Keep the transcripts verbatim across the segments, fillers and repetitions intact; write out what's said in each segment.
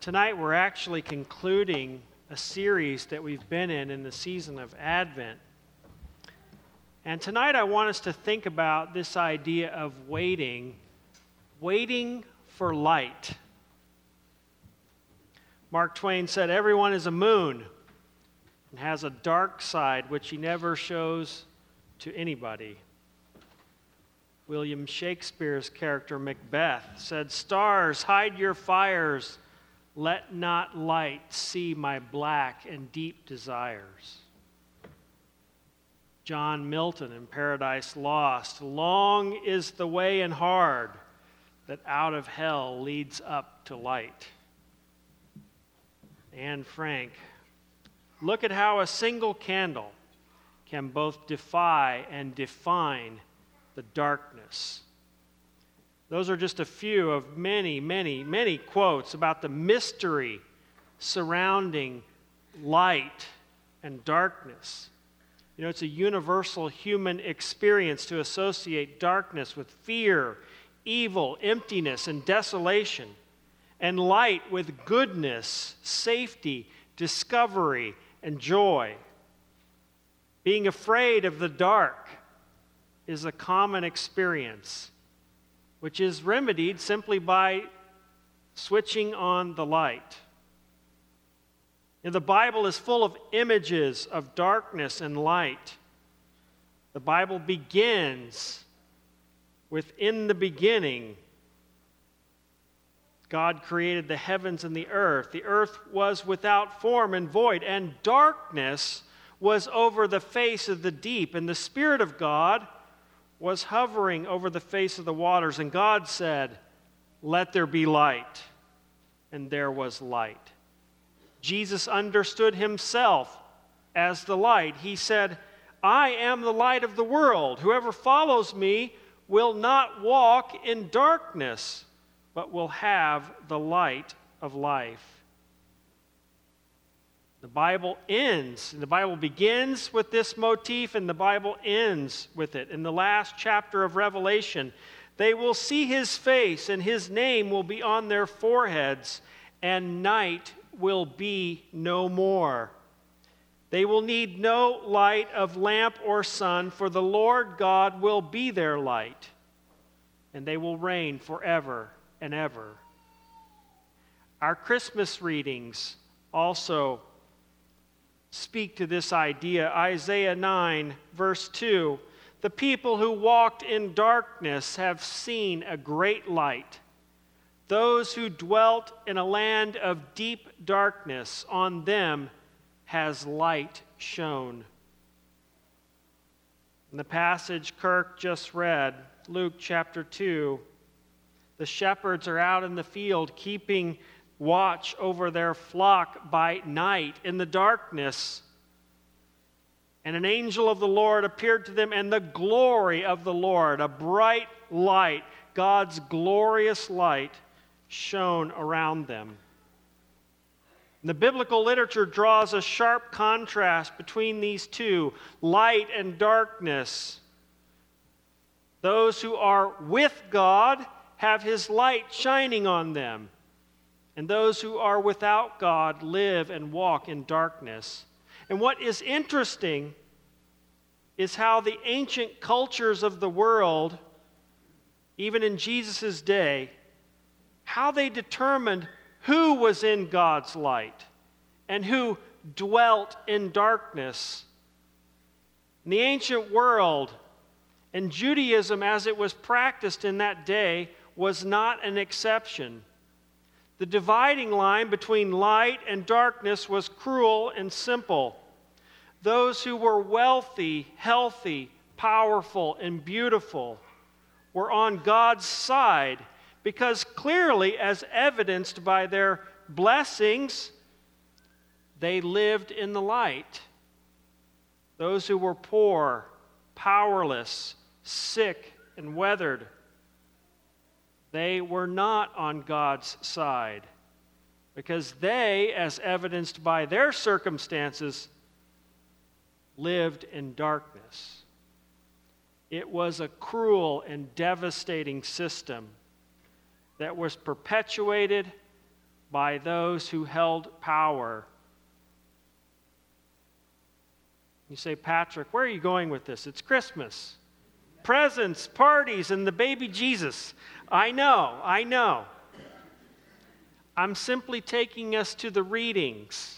Tonight we're actually concluding a series that we've been in in the season of Advent. And tonight I want us to think about this idea of waiting, waiting for light. Mark Twain said, "Everyone is a moon and has a dark side which he never shows to anybody." William Shakespeare's character Macbeth said, "Stars, hide your fires. Let not light see my black and deep desires." John Milton in Paradise Lost, "Long is the way and hard that out of hell leads up to light." Anne Frank, "Look at how a single candle can both defy and define the darkness." Those are just a few of many, many, many quotes about the mystery surrounding light and darkness. You know, it's a universal human experience to associate darkness with fear, evil, emptiness, and desolation, and light with goodness, safety, discovery, and joy. Being afraid of the dark is a common experience, which is remedied simply by switching on the light. And the Bible is full of images of darkness and light. The Bible begins with, "In the beginning, God created the heavens and the earth. The earth was without form and void, and darkness was over the face of the deep, and the Spirit of God was hovering over the face of the waters. And God said, 'Let there be light.' And there was light." Jesus understood himself as the light. He said, "I am the light of the world. Whoever follows me will not walk in darkness, but will have the light of life." The Bible ends, and the Bible begins with this motif, and the Bible ends with it. In the last chapter of Revelation, "They will see his face, and his name will be on their foreheads, and night will be no more. They will need no light of lamp or sun, for the Lord God will be their light, and they will reign forever and ever." Our Christmas readings also speak to this idea. Isaiah nine, verse two, "The people who walked in darkness have seen a great light. Those who dwelt in a land of deep darkness, on them has light shone." In the passage Kirk just read, Luke chapter two, the shepherds are out in the field keeping watch over their flock by night in the darkness. And an angel of the Lord appeared to them, and the glory of the Lord, a bright light, God's glorious light, shone around them. The biblical literature draws a sharp contrast between these two, light and darkness. Those who are with God have his light shining on them, and those who are without God live and walk in darkness. And what is interesting is how the ancient cultures of the world, even in Jesus' day, how they determined who was in God's light and who dwelt in darkness. In the ancient world, and Judaism as it was practiced in that day was not an exception. The dividing line between light and darkness was cruel and simple. Those who were wealthy, healthy, powerful, and beautiful were on God's side because clearly, as evidenced by their blessings, they lived in the light. Those who were poor, powerless, sick, and weathered, they were not on God's side because they, as evidenced by their circumstances, lived in darkness. It was a cruel and devastating system that was perpetuated by those who held power. You say, Patrick, where are you going with this? It's Christmas. Presents, parties, and the baby Jesus. I know, I know. I'm simply taking us to the readings.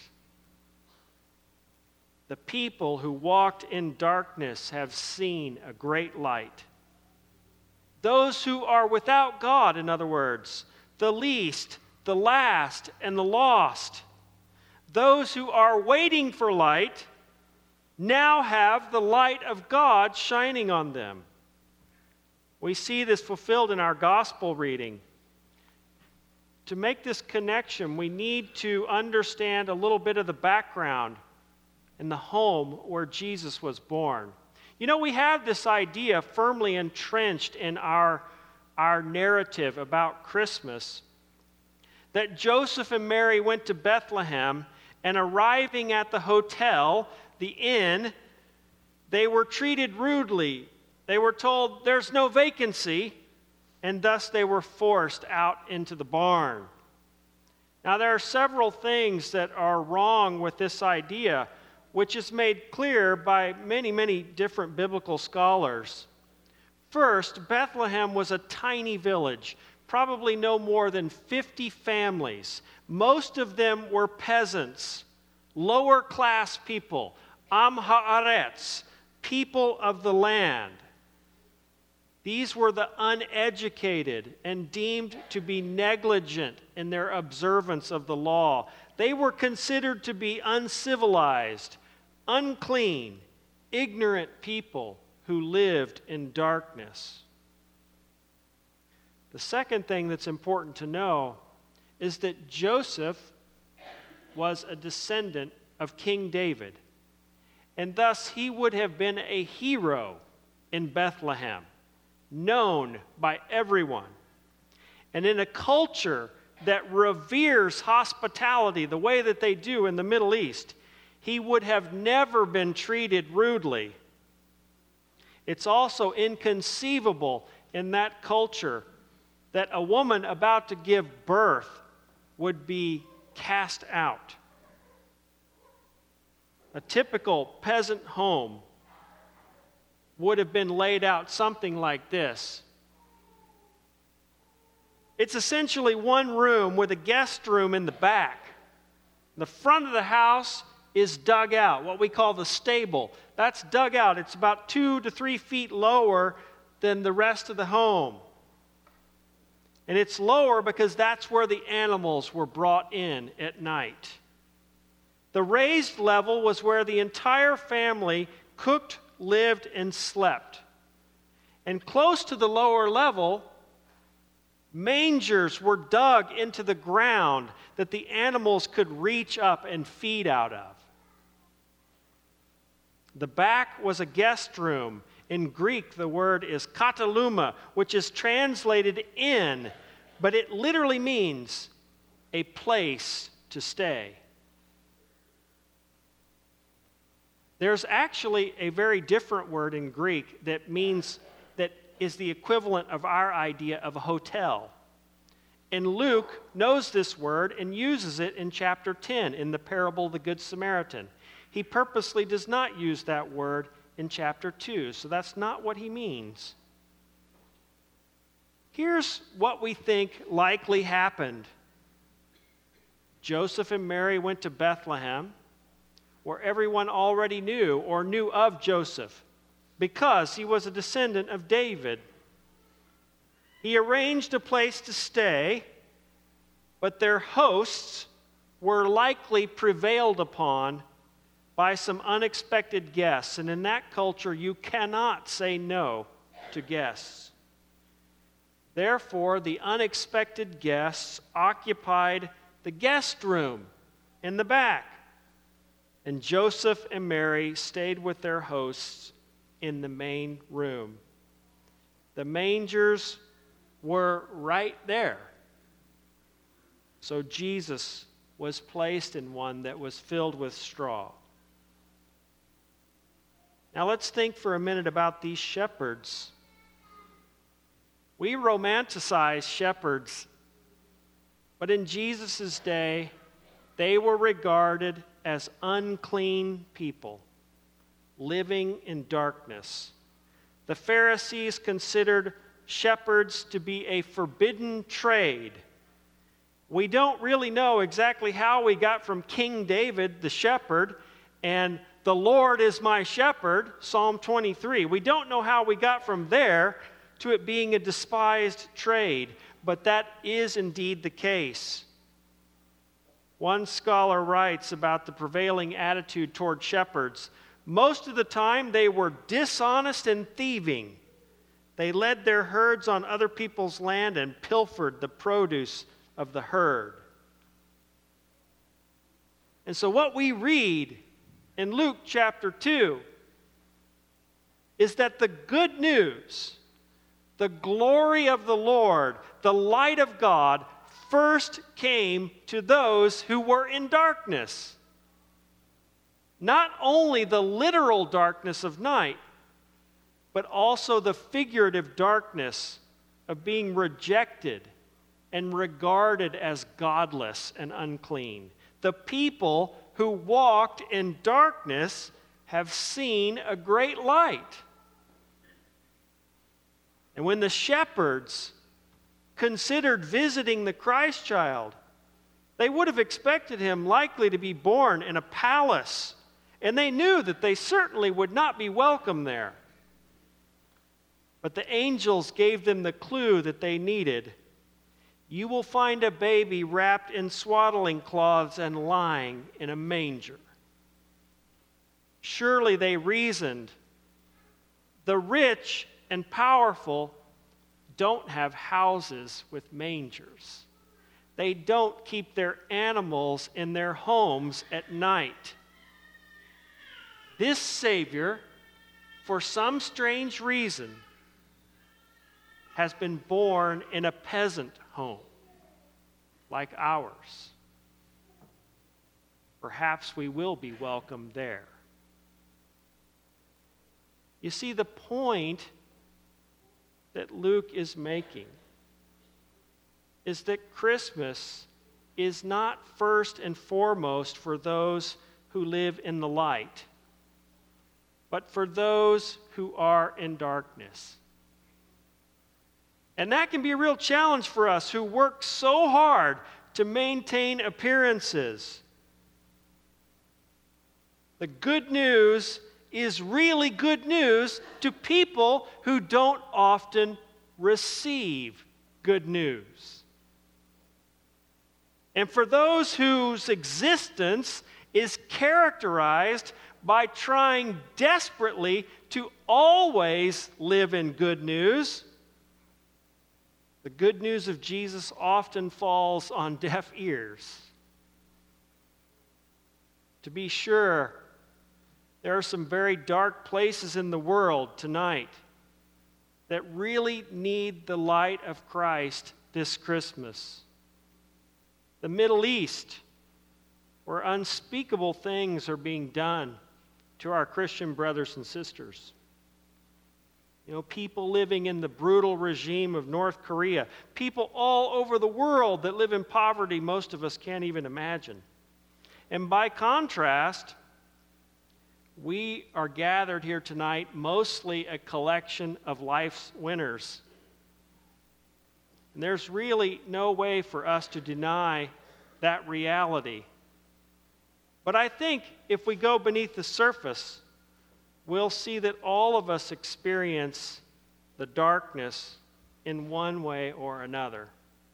The people who walked in darkness have seen a great light. Those who are without God, in other words, the least, the last, and the lost, those who are waiting for light now have the light of God shining on them. We see this fulfilled in our gospel reading. To make this connection, we need to understand a little bit of the background in the home where Jesus was born. You know, we have this idea firmly entrenched in our, our narrative about Christmas that Joseph and Mary went to Bethlehem, and arriving at the hotel, the inn, they were treated rudely. They were told there's no vacancy, and thus they were forced out into the barn. Now, there are several things that are wrong with this idea, which is made clear by many, many different biblical scholars. First, Bethlehem was a tiny village, probably no more than fifty families. Most of them were peasants, lower class people, Am Haaretz, people of the land. These were the uneducated and deemed to be negligent in their observance of the law. They were considered to be uncivilized, unclean, ignorant people who lived in darkness. The second thing that's important to know is that Joseph was a descendant of King David, and thus he would have been a hero in Bethlehem, known by everyone. And in a culture that reveres hospitality the way that they do in the Middle East, he would have never been treated rudely. It's also inconceivable in that culture that a woman about to give birth would be cast out. A typical peasant home would have been laid out something like this. It's essentially one room with a guest room in the back. The front of the house is dug out, what we call the stable. That's dug out. It's about two to three feet lower than the rest of the home. And it's lower because that's where the animals were brought in at night. The raised level was where the entire family cooked, lived, and slept. And close to the lower level, mangers were dug into the ground that the animals could reach up and feed out of. The back was a guest room. In Greek, the word is kataluma, which is translated inn, but it literally means a place to stay. There's actually a very different word in Greek that means, that is the equivalent of our idea of a hotel. And Luke knows this word and uses it in chapter ten in the parable of the Good Samaritan. He purposely does not use that word in chapter two, so that's not what he means. Here's what we think likely happened. Joseph and Mary went to Bethlehem, where everyone already knew or knew of Joseph, because he was a descendant of David. He arranged a place to stay, but their hosts were likely prevailed upon by some unexpected guests. And in that culture, you cannot say no to guests. Therefore, the unexpected guests occupied the guest room in the back. And Joseph and Mary stayed with their hosts in the main room. The mangers were right there. So Jesus was placed in one that was filled with straw. Now let's think for a minute about these shepherds. We romanticize shepherds But in Jesus' day, they were regarded as unclean people, living in darkness. The Pharisees considered shepherds to be a forbidden trade. We don't really know exactly how we got from King David, the shepherd, and the Lord is my shepherd, Psalm twenty-three. We don't know how we got from there to it being a despised trade, but that is indeed the case. One scholar writes about the prevailing attitude toward shepherds. Most of the time, they were dishonest and thieving. They led their herds on other people's land and pilfered the produce of the herd. And so what we read in Luke chapter two is that the good news, the glory of the Lord, the light of God, first came to those who were in darkness. Not only the literal darkness of night, but also the figurative darkness of being rejected and regarded as godless and unclean. The people who walked in darkness have seen a great light. And when the shepherds considered visiting the Christ child, they would have expected him likely to be born in a palace, and they knew that they certainly would not be welcome there. But the angels gave them the clue that they needed. You will find a baby wrapped in swaddling cloths and lying in a manger. Surely, they reasoned, the rich and powerful don't have houses with mangers. They don't keep their animals in their homes at night. This Savior, for some strange reason, has been born in a peasant home like ours. Perhaps we will be welcome there. You see, the point that Luke is making is that Christmas is not first and foremost for those who live in the light, but for those who are in darkness. And that can be a real challenge for us who work so hard to maintain appearances. The good news is really good news to people who don't often receive good news. And for those whose existence is characterized by trying desperately to always live in good news, the good news of Jesus often falls on deaf ears. To be sure, there are some very dark places in the world tonight that really need the light of Christ this Christmas. The Middle East, where unspeakable things are being done to our Christian brothers and sisters. You know, people living in the brutal regime of North Korea. People all over the world that live in poverty most of us can't even imagine. And by contrast, we are gathered here tonight mostly a collection of life's winners. And there's really no way for us to deny that reality. But I think if we go beneath the surface, we'll see that all of us experience the darkness in one way or another.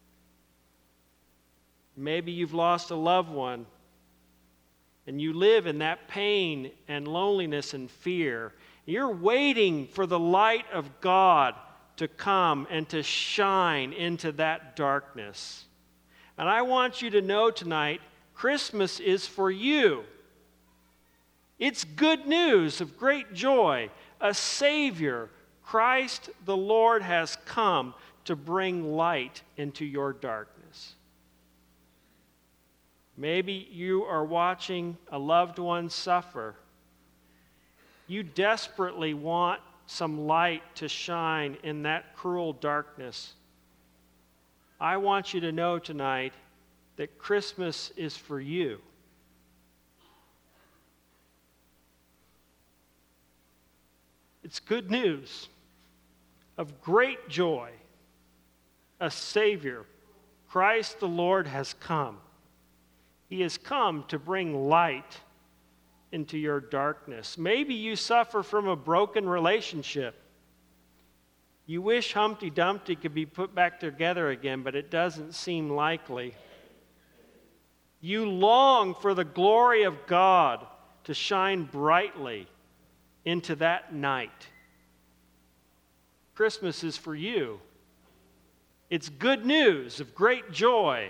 Maybe you've lost a loved one, and you live in that pain and loneliness and fear. You're waiting for the light of God to come and to shine into that darkness. And I want you to know tonight, Christmas is for you. It's good news of great joy. A Savior, Christ the Lord, has come to bring light into your darkness. Maybe you are watching a loved one suffer. You desperately want some light to shine in that cruel darkness. I want you to know tonight that Christmas is for you. It's good news of great joy. A Savior, Christ the Lord, has come. He has come to bring light into your darkness. Maybe you suffer from a broken relationship. You wish Humpty Dumpty could be put back together again, but it doesn't seem likely. You long for the glory of God to shine brightly into that night. Christmas is for you. It's good news of great joy.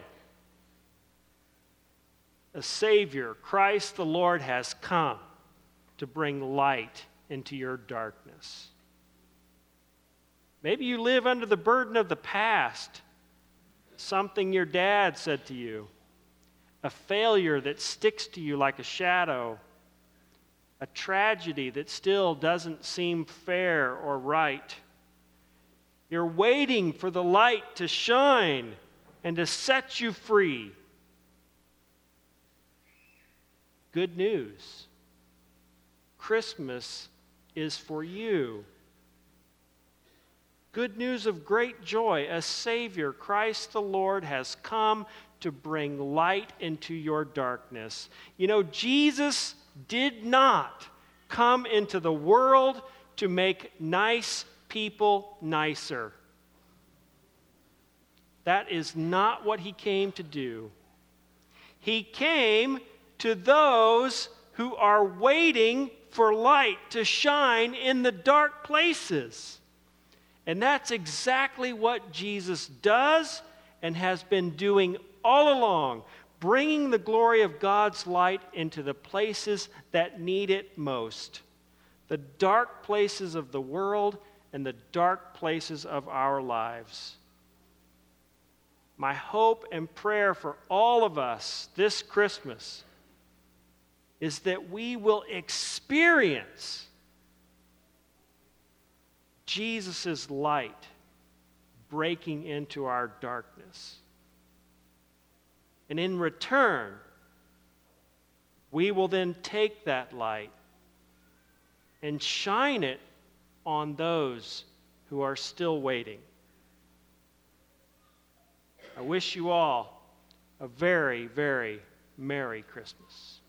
A Savior, Christ the Lord, has come to bring light into your darkness. Maybe you live under the burden of the past, something your dad said to you, a failure that sticks to you like a shadow, a tragedy that still doesn't seem fair or right. You're waiting for the light to shine and to set you free. Good news. Christmas is for you. Good news of great joy. A Savior, Christ the Lord, has come to bring light into your darkness. You know, Jesus did not come into the world to make nice people nicer. That is not what he came to do. He came to those who are waiting for light to shine in the dark places. And that's exactly what Jesus does and has been doing all along, bringing the glory of God's light into the places that need it most, the dark places of the world and the dark places of our lives. My hope and prayer for all of us this Christmas is that we will experience Jesus' light breaking into our darkness. And in return, we will then take that light and shine it on those who are still waiting. I wish you all a very, very Merry Christmas.